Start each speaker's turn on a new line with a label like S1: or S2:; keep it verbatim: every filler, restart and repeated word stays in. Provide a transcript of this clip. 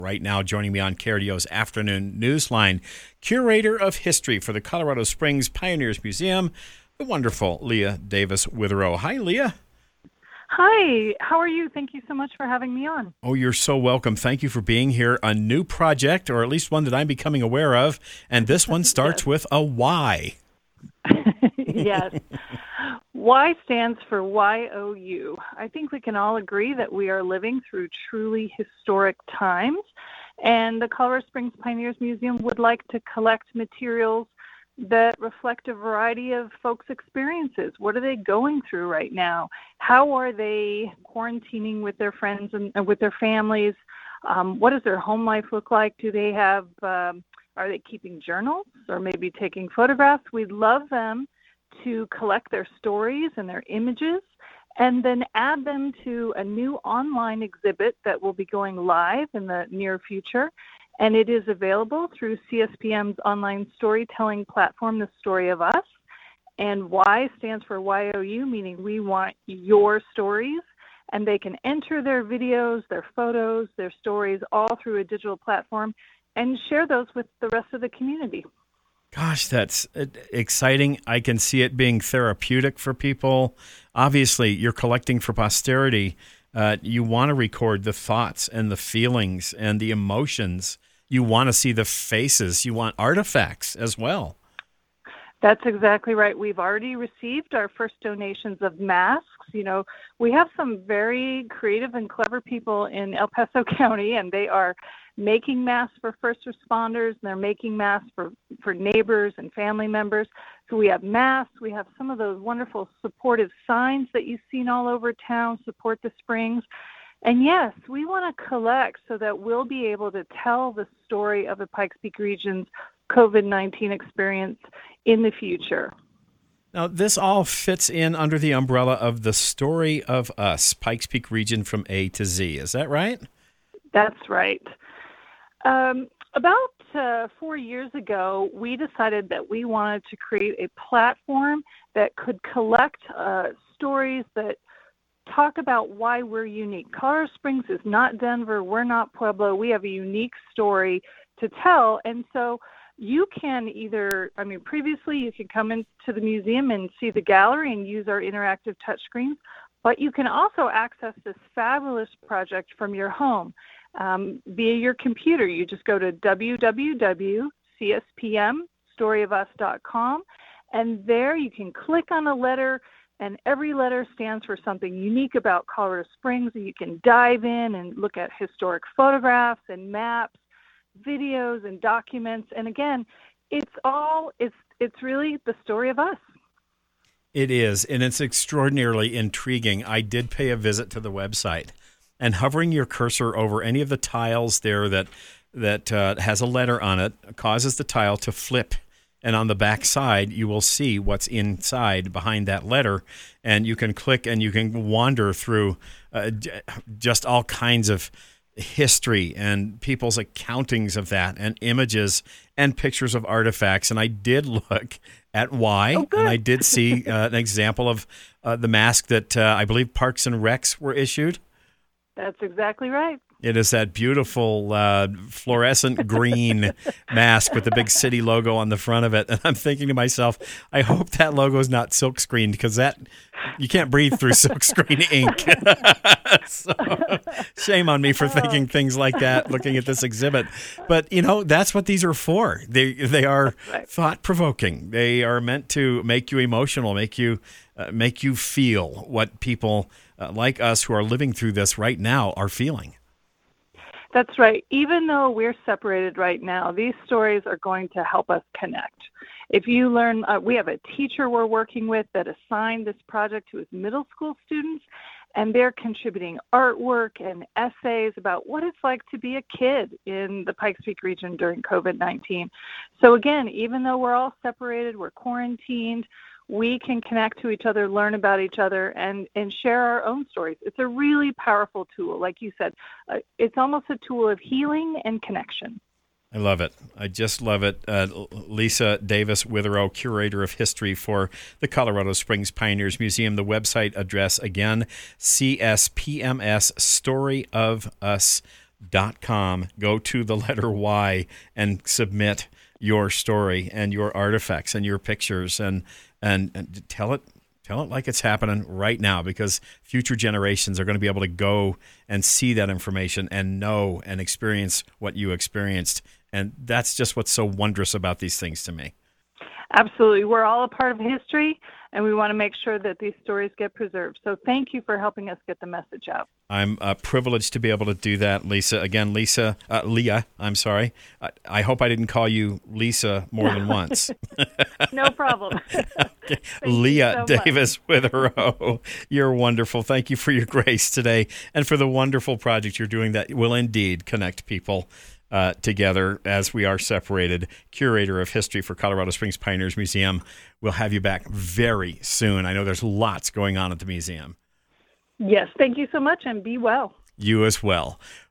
S1: Right now, joining me on K R D O's Afternoon Newsline, Curator of History for the Colorado Springs Pioneers Museum, the wonderful Leah Davis Witherow. Hi, Leah.
S2: Hi, how are you? Thank you so much for having me on.
S1: Oh, you're so welcome. Thank you for being here. A new project, or at least one that I'm becoming aware of, and this one starts
S2: Yes.
S1: with a Y.
S2: Yes. Y stands for Y O U. I think we can all agree that we are living through truly historic times, and the Colorado Springs Pioneers Museum would like to collect materials that reflect a variety of folks' experiences. What are they going through right now? How are they quarantining with their friends and uh, with their families? Um, what does their home life look like? Do they have, um, are they keeping journals or maybe taking photographs? We'd love them to collect their stories and their images and then add them to a new online exhibit that will be going live in the near future. And it is available through C S P M's online storytelling platform, The Story of Us. And Y stands for Y O U, meaning we want your stories. And they can enter their videos, their photos, their stories all through a digital platform and share those with the rest of the community.
S1: Gosh, that's exciting. I can see it being therapeutic for people. Obviously, you're collecting for posterity. Uh, you want to record the thoughts and the feelings and the emotions. You want to see the faces. You want artifacts as well.
S2: That's exactly right. We've already received our first donations of masks. You know, we have some very creative and clever people in El Paso County, and they are making masks for first responders, and they're making masks for, for neighbors and family members. So we have masks. We have some of those wonderful supportive signs that you've seen all over town, Support the Springs. And yes, we want to collect so that we'll be able to tell the story of the Pikes Peak region's COVID nineteen experience in the future.
S1: Now, this all fits in under the umbrella of The Story of Us, Pikes Peak region from A to Z. Is that right?
S2: That's right. Um, about uh, four years ago, we decided that we wanted to create a platform that could collect uh, stories that talk about why we're unique. Colorado Springs is not Denver. We're not Pueblo. We have a unique story to tell. And so you can either, I mean, previously you could come into the museum and see the gallery and use our interactive touchscreens, but you can also access this fabulous project from your home um, via your computer. You just go to w w w dot c s p m story of us dot com, and there you can click on a letter, and every letter stands for something unique about Colorado Springs. You can dive in and look at historic photographs and maps, videos and documents. And again, it's all, it's it's really the story of us.
S1: It is, and it's extraordinarily intriguing. I did pay a visit to the website, and hovering your cursor over any of the tiles there that that uh, has a letter on it causes the tile to flip. And on the back side, you will see what's inside behind that letter. And you can click and you can wander through uh, just all kinds of history and people's accountings of that and images and pictures of artifacts. And I did look at Y,
S2: oh,
S1: and I did see uh, an example of uh, the mask that uh, I believe Parks and Recs were issued.
S2: That's exactly right.
S1: It is that beautiful uh, fluorescent green mask with the big city logo on the front of it. And I'm thinking to myself, I hope that logo is not silk screened, because that you can't breathe through silk screen ink. So, shame on me for thinking things like that, looking at this exhibit. But, you know, that's what these are for. They they are
S2: right.
S1: thought-provoking. They are meant to make you emotional, make you uh, make you feel what people uh, like us who are living through this right now are feeling.
S2: That's right. Even though we're separated right now, these stories are going to help us connect. If you learn, uh, we have a teacher we're working with that assigned this project to his middle school students, and they're contributing artwork and essays about what it's like to be a kid in the Pikes Peak region during COVID nineteen. So again, even though we're all separated, we're quarantined, we can connect to each other, learn about each other, and, and share our own stories. It's a really powerful tool. Like you said, uh, it's almost a tool of healing and connection.
S1: I love it. I just love it. Uh, Lisa Davis Witherow, Curator of History for the Colorado Springs Pioneers Museum. The website address, again, C S P M S story of us dot com. Go to the letter Y and submit your story and your artifacts and your pictures and, and, and tell it tell it like it's happening right now, because future generations are going to be able to go and see that information and know and experience what you experienced. And that's just what's so wondrous about these things to me.
S2: Absolutely. We're all a part of history, and we want to make sure that these stories get preserved. So thank you for helping us get the message out.
S1: I'm uh, privileged to be able to do that, Lisa. Again, Lisa, uh, Leah, I'm sorry. I, I hope I didn't call you Lisa more than once.
S2: No problem.
S1: Okay. Leah so Davis Witherow, you're wonderful. Thank you for your grace today and for the wonderful project you're doing that will indeed connect people Uh, together as we are separated. Curator of History for Colorado Springs Pioneers Museum. We'll have you back very soon. I know there's lots going on at the museum.
S2: Yes, thank you so much, and be well.
S1: You as well.